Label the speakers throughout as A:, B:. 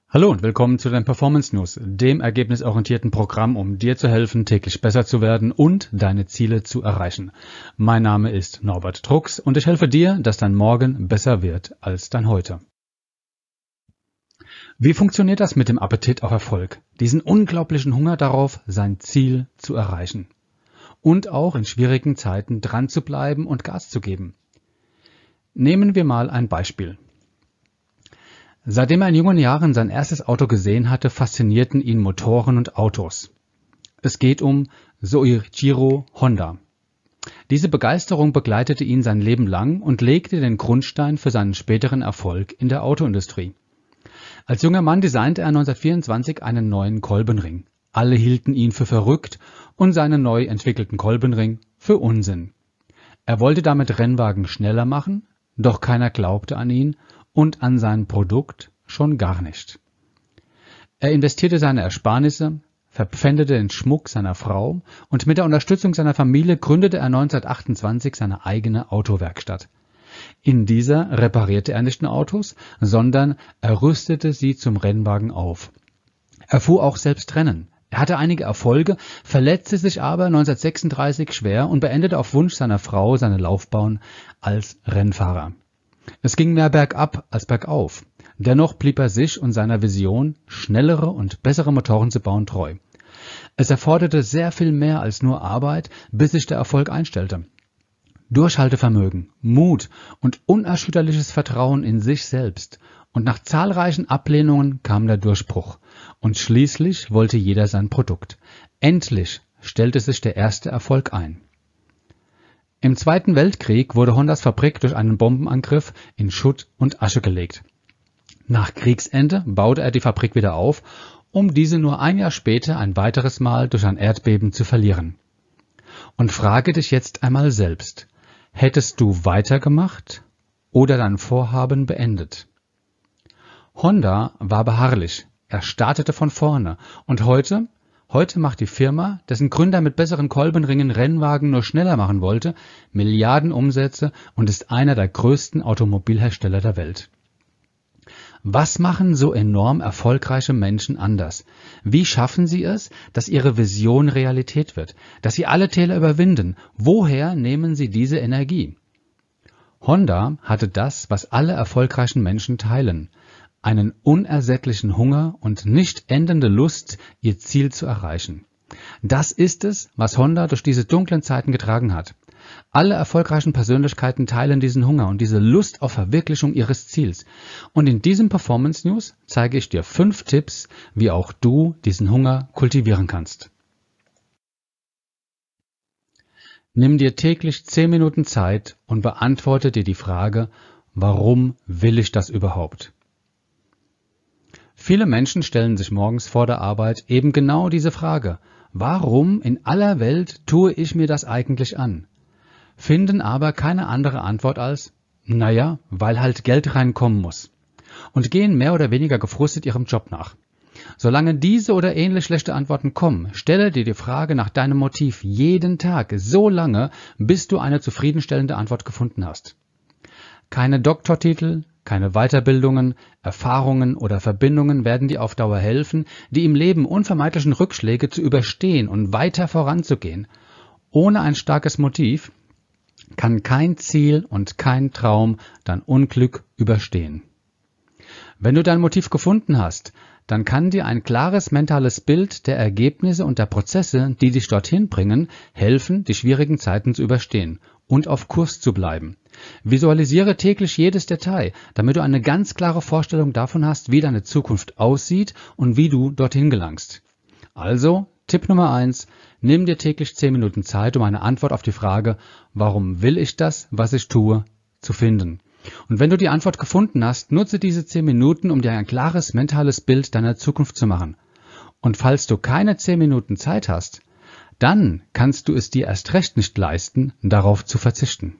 A: Hallo und willkommen zu den Performance News, dem ergebnisorientierten Programm, um dir zu helfen, täglich besser zu werden und deine Ziele zu erreichen. Mein Name ist Norbert Drucks und ich helfe dir, dass dein Morgen besser wird als dein Heute. Wie funktioniert das mit dem Appetit auf Erfolg? Diesen unglaublichen Hunger darauf, sein Ziel zu erreichen. Und auch in schwierigen Zeiten dran zu bleiben und Gas zu geben. Nehmen wir mal ein Beispiel. Seitdem er in jungen Jahren sein erstes Auto gesehen hatte, faszinierten ihn Motoren und Autos. Es geht um Soichiro Honda. Diese Begeisterung begleitete ihn sein Leben lang und legte den Grundstein für seinen späteren Erfolg in der Autoindustrie. Als junger Mann designte er 1924 einen neuen Kolbenring. Alle hielten ihn für verrückt und seinen neu entwickelten Kolbenring für Unsinn. Er wollte damit Rennwagen schneller machen, doch keiner glaubte an ihn und an sein Produkt schon gar nicht. Er investierte seine Ersparnisse, verpfändete den Schmuck seiner Frau und mit der Unterstützung seiner Familie gründete er 1928 seine eigene Autowerkstatt. In dieser reparierte er nicht nur Autos, sondern er rüstete sie zum Rennwagen auf. Er fuhr auch selbst Rennen. Er hatte einige Erfolge, verletzte sich aber 1936 schwer und beendete auf Wunsch seiner Frau seine Laufbahn als Rennfahrer. Es ging mehr bergab als bergauf. Dennoch blieb er sich und seiner Vision, schnellere und bessere Motoren zu bauen, treu. Es erforderte sehr viel mehr als nur Arbeit, bis sich der Erfolg einstellte. Durchhaltevermögen, Mut und unerschütterliches Vertrauen in sich selbst. Und nach zahlreichen Ablehnungen kam der Durchbruch. Und schließlich wollte jeder sein Produkt. Endlich stellte sich der erste Erfolg ein. Im Zweiten Weltkrieg wurde Hondas Fabrik durch einen Bombenangriff in Schutt und Asche gelegt. Nach Kriegsende baute er die Fabrik wieder auf, um diese nur ein Jahr später ein weiteres Mal durch ein Erdbeben zu verlieren. Und frage dich jetzt einmal selbst, hättest du weitergemacht oder dein Vorhaben beendet? Honda war beharrlich, er startete von vorne und heute macht die Firma, dessen Gründer mit besseren Kolbenringen Rennwagen nur schneller machen wollte, Milliarden Umsätze und ist einer der größten Automobilhersteller der Welt. Was machen so enorm erfolgreiche Menschen anders? Wie schaffen sie es, dass ihre Vision Realität wird, dass sie alle Täler überwinden? Woher nehmen sie diese Energie? Honda hatte das, was alle erfolgreichen Menschen teilen: einen unersättlichen Hunger und nicht endende Lust, ihr Ziel zu erreichen. Das ist es, was Honda durch diese dunklen Zeiten getragen hat. Alle erfolgreichen Persönlichkeiten teilen diesen Hunger und diese Lust auf Verwirklichung ihres Ziels. Und in diesem Performance News zeige ich dir 5 Tipps, wie auch du diesen Hunger kultivieren kannst. Nimm dir täglich 10 Minuten Zeit und beantworte dir die Frage, warum will ich das überhaupt? Viele Menschen stellen sich morgens vor der Arbeit eben genau diese Frage: Warum in aller Welt tue ich mir das eigentlich an? Finden aber keine andere Antwort als: Naja, weil halt Geld reinkommen muss. Und gehen mehr oder weniger gefrustet ihrem Job nach. Solange diese oder ähnlich schlechte Antworten kommen, stelle dir die Frage nach deinem Motiv jeden Tag so lange, bis du eine zufriedenstellende Antwort gefunden hast. Keine Doktortitel, keine Weiterbildungen, Erfahrungen oder Verbindungen werden dir auf Dauer helfen, die im Leben unvermeidlichen Rückschläge zu überstehen und weiter voranzugehen. Ohne ein starkes Motiv kann kein Ziel und kein Traum dein Unglück überstehen. Wenn du dein Motiv gefunden hast, dann kann dir ein klares mentales Bild der Ergebnisse und der Prozesse, die dich dorthin bringen, helfen, die schwierigen Zeiten zu überstehen und auf Kurs zu bleiben. Visualisiere täglich jedes Detail, damit du eine ganz klare Vorstellung davon hast, wie deine Zukunft aussieht und wie du dorthin gelangst. Also, Tipp Nummer 1, nimm dir täglich 10 Minuten Zeit, um eine Antwort auf die Frage, warum will ich das, was ich tue, zu finden. Und wenn du die Antwort gefunden hast, nutze diese 10 Minuten, um dir ein klares mentales Bild deiner Zukunft zu machen. Und falls du keine 10 Minuten Zeit hast, dann kannst du es dir erst recht nicht leisten, darauf zu verzichten.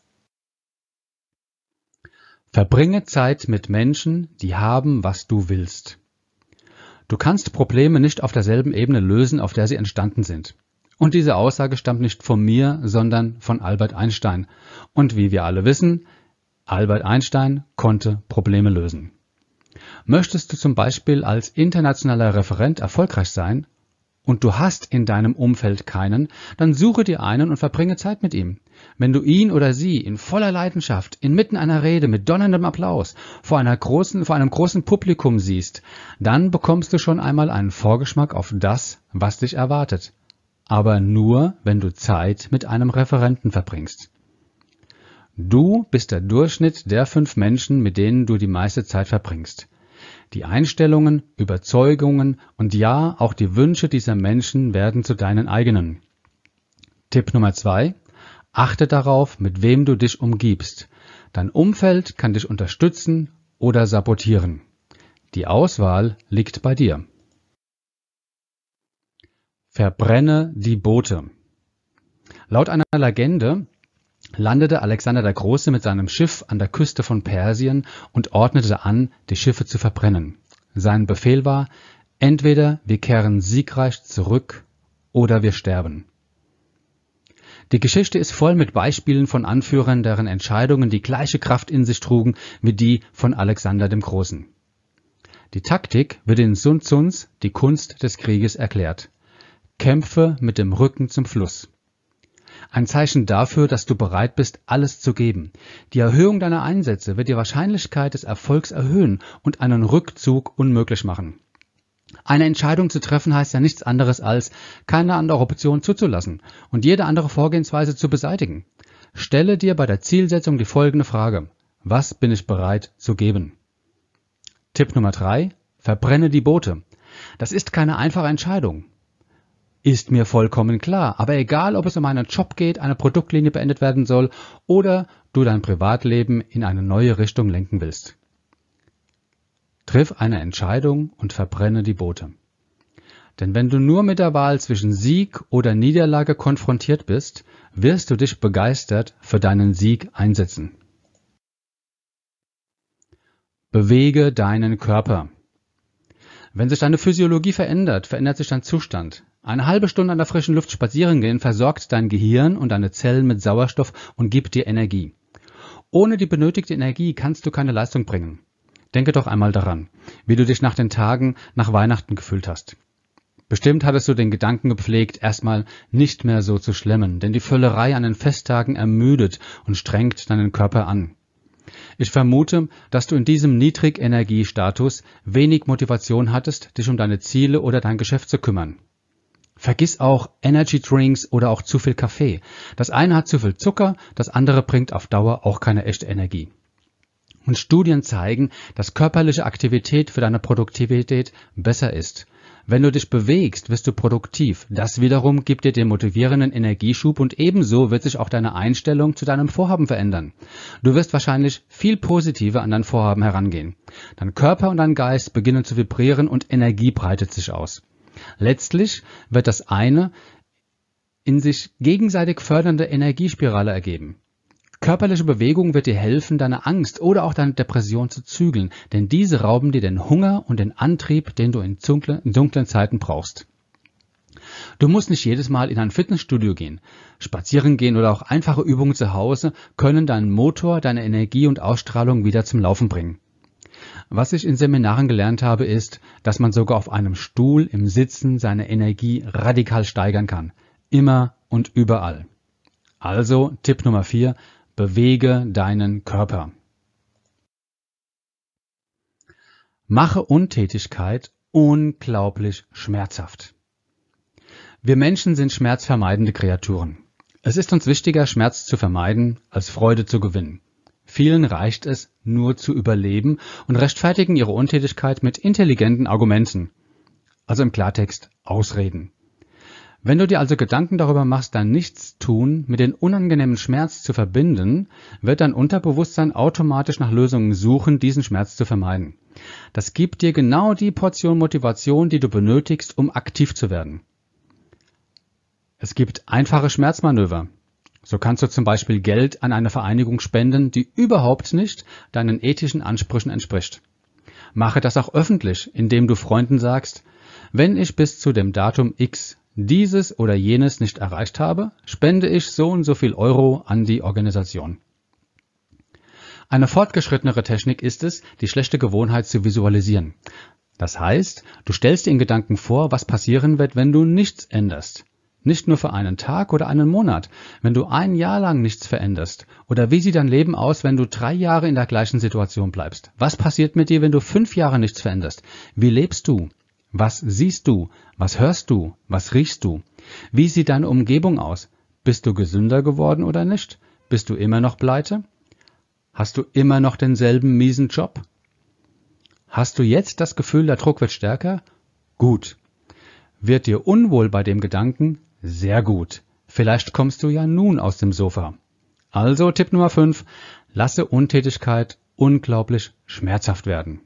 A: Verbringe Zeit mit Menschen, die haben, was du willst. Du kannst Probleme nicht auf derselben Ebene lösen, auf der sie entstanden sind. Und diese Aussage stammt nicht von mir, sondern von Albert Einstein. Und wie wir alle wissen, Albert Einstein konnte Probleme lösen. Möchtest du zum Beispiel als internationaler Referent erfolgreich sein und du hast in deinem Umfeld keinen, dann suche dir einen und verbringe Zeit mit ihm. Wenn du ihn oder sie in voller Leidenschaft, inmitten einer Rede mit donnerndem Applaus vor einem großen Publikum siehst, dann bekommst du schon einmal einen Vorgeschmack auf das, was dich erwartet. Aber nur, wenn du Zeit mit einem Referenten verbringst. Du bist der Durchschnitt der 5 Menschen, mit denen du die meiste Zeit verbringst. Die Einstellungen, Überzeugungen und ja, auch die Wünsche dieser Menschen werden zu deinen eigenen. Tipp Nummer 2. Achte darauf, mit wem du dich umgibst. Dein Umfeld kann dich unterstützen oder sabotieren. Die Auswahl liegt bei dir. Verbrenne die Boote. Laut einer Legende landete Alexander der Große mit seinem Schiff an der Küste von Persien und ordnete an, die Schiffe zu verbrennen. Sein Befehl war, entweder wir kehren siegreich zurück oder wir sterben. Die Geschichte ist voll mit Beispielen von Anführern, deren Entscheidungen die gleiche Kraft in sich trugen wie die von Alexander dem Großen. Die Taktik wird in Sun Tzuns Die Kunst des Krieges erklärt. Kämpfe mit dem Rücken zum Fluss. Ein Zeichen dafür, dass du bereit bist, alles zu geben. Die Erhöhung deiner Einsätze wird die Wahrscheinlichkeit des Erfolgs erhöhen und einen Rückzug unmöglich machen. Eine Entscheidung zu treffen heißt ja nichts anderes als, keine andere Option zuzulassen und jede andere Vorgehensweise zu beseitigen. Stelle dir bei der Zielsetzung die folgende Frage: Was bin ich bereit zu geben? Tipp Nummer 3. Verbrenne die Boote. Das ist keine einfache Entscheidung. Ist mir vollkommen klar, aber egal, ob es um einen Job geht, eine Produktlinie beendet werden soll oder du dein Privatleben in eine neue Richtung lenken willst. Triff eine Entscheidung und verbrenne die Boote. Denn wenn du nur mit der Wahl zwischen Sieg oder Niederlage konfrontiert bist, wirst du dich begeistert für deinen Sieg einsetzen. Bewege deinen Körper. Wenn sich deine Physiologie verändert, verändert sich dein Zustand. Eine halbe Stunde an der frischen Luft spazieren gehen versorgt dein Gehirn und deine Zellen mit Sauerstoff und gibt dir Energie. Ohne die benötigte Energie kannst du keine Leistung bringen. Denke doch einmal daran, wie du dich nach den Tagen nach Weihnachten gefühlt hast. Bestimmt hattest du den Gedanken gepflegt, erstmal nicht mehr so zu schlemmen, denn die Völlerei an den Festtagen ermüdet und strengt deinen Körper an. Ich vermute, dass du in diesem Niedrigenergiestatus wenig Motivation hattest, dich um deine Ziele oder dein Geschäft zu kümmern. Vergiss auch Energy Drinks oder auch zu viel Kaffee. Das eine hat zu viel Zucker, das andere bringt auf Dauer auch keine echte Energie. Und Studien zeigen, dass körperliche Aktivität für deine Produktivität besser ist. Wenn du dich bewegst, wirst du produktiv. Das wiederum gibt dir den motivierenden Energieschub und ebenso wird sich auch deine Einstellung zu deinem Vorhaben verändern. Du wirst wahrscheinlich viel positiver an dein Vorhaben herangehen. Dein Körper und dein Geist beginnen zu vibrieren und Energie breitet sich aus. Letztlich wird das eine in sich gegenseitig fördernde Energiespirale ergeben. Körperliche Bewegung wird dir helfen, deine Angst oder auch deine Depression zu zügeln, denn diese rauben dir den Hunger und den Antrieb, den du in dunklen Zeiten brauchst. Du musst nicht jedes Mal in ein Fitnessstudio gehen. Spazieren gehen oder auch einfache Übungen zu Hause können deinen Motor, deine Energie und Ausstrahlung wieder zum Laufen bringen. Was ich in Seminaren gelernt habe, ist, dass man sogar auf einem Stuhl im Sitzen seine Energie radikal steigern kann. Immer und überall. Also Tipp Nummer 4, bewege deinen Körper. Mache Untätigkeit unglaublich schmerzhaft. Wir Menschen sind schmerzvermeidende Kreaturen. Es ist uns wichtiger, Schmerz zu vermeiden, als Freude zu gewinnen. Vielen reicht es, nur zu überleben und rechtfertigen ihre Untätigkeit mit intelligenten Argumenten. Also im Klartext Ausreden. Wenn du dir also Gedanken darüber machst, dein Nichtstun mit dem unangenehmen Schmerz zu verbinden, wird dein Unterbewusstsein automatisch nach Lösungen suchen, diesen Schmerz zu vermeiden. Das gibt dir genau die Portion Motivation, die du benötigst, um aktiv zu werden. Es gibt einfache Schmerzmanöver. So kannst du zum Beispiel Geld an eine Vereinigung spenden, die überhaupt nicht deinen ethischen Ansprüchen entspricht. Mache das auch öffentlich, indem du Freunden sagst, wenn ich bis zu dem Datum X dieses oder jenes nicht erreicht habe, spende ich so und so viel Euro an die Organisation. Eine fortgeschrittenere Technik ist es, die schlechte Gewohnheit zu visualisieren. Das heißt, du stellst dir in Gedanken vor, was passieren wird, wenn du nichts änderst. Nicht nur für einen Tag oder einen Monat, wenn du ein Jahr lang nichts veränderst. Oder wie sieht dein Leben aus, wenn du 3 Jahre in der gleichen Situation bleibst? Was passiert mit dir, wenn du 5 Jahre nichts veränderst? Wie lebst du? Was siehst du? Was hörst du? Was riechst du? Wie sieht deine Umgebung aus? Bist du gesünder geworden oder nicht? Bist du immer noch pleite? Hast du immer noch denselben miesen Job? Hast du jetzt das Gefühl, der Druck wird stärker? Gut. Wird dir unwohl bei dem Gedanken? Sehr gut. Vielleicht kommst du ja nun aus dem Sofa. Also Tipp Nummer 5. Lasse Untätigkeit unglaublich schmerzhaft werden.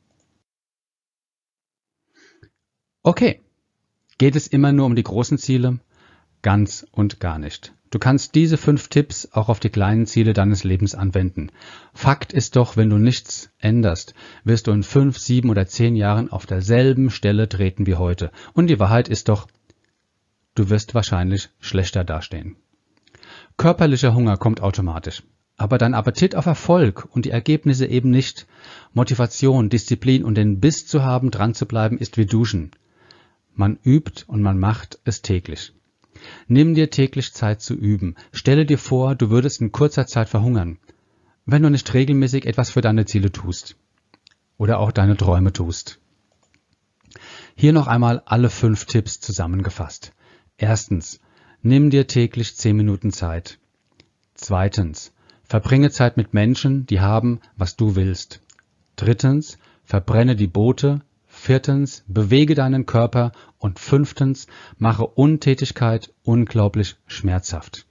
A: Okay. Geht es immer nur um die großen Ziele? Ganz und gar nicht. Du kannst diese 5 Tipps auch auf die kleinen Ziele deines Lebens anwenden. Fakt ist doch, wenn du nichts änderst, wirst du in 5, 7 oder 10 Jahren auf derselben Stelle treten wie heute. Und die Wahrheit ist doch, du wirst wahrscheinlich schlechter dastehen. Körperlicher Hunger kommt automatisch. Aber dein Appetit auf Erfolg und die Ergebnisse eben nicht. Motivation, Disziplin und den Biss zu haben, dran zu bleiben, ist wie Duschen. Man übt und man macht es täglich. Nimm dir täglich Zeit zu üben. Stelle dir vor, du würdest in kurzer Zeit verhungern, wenn du nicht regelmäßig etwas für deine Ziele tust oder auch deine Träume tust. Hier noch einmal alle 5 Tipps zusammengefasst. Erstens, nimm dir täglich 10 Minuten Zeit. Zweitens, verbringe Zeit mit Menschen, die haben, was du willst. Drittens, verbrenne die Boote. Viertens, bewege deinen Körper. Und 5. mache Untätigkeit unglaublich schmerzhaft.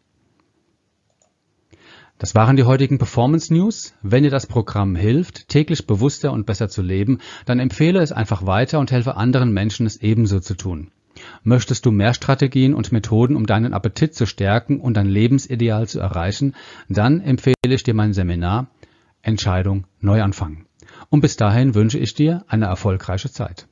A: Das waren die heutigen Performance News. Wenn dir das Programm hilft, täglich bewusster und besser zu leben, dann empfehle es einfach weiter und helfe anderen Menschen, es ebenso zu tun. Möchtest du mehr Strategien und Methoden, um deinen Appetit zu stärken und dein Lebensideal zu erreichen, dann empfehle ich dir mein Seminar Entscheidung Neuanfang. Und bis dahin wünsche ich dir eine erfolgreiche Zeit.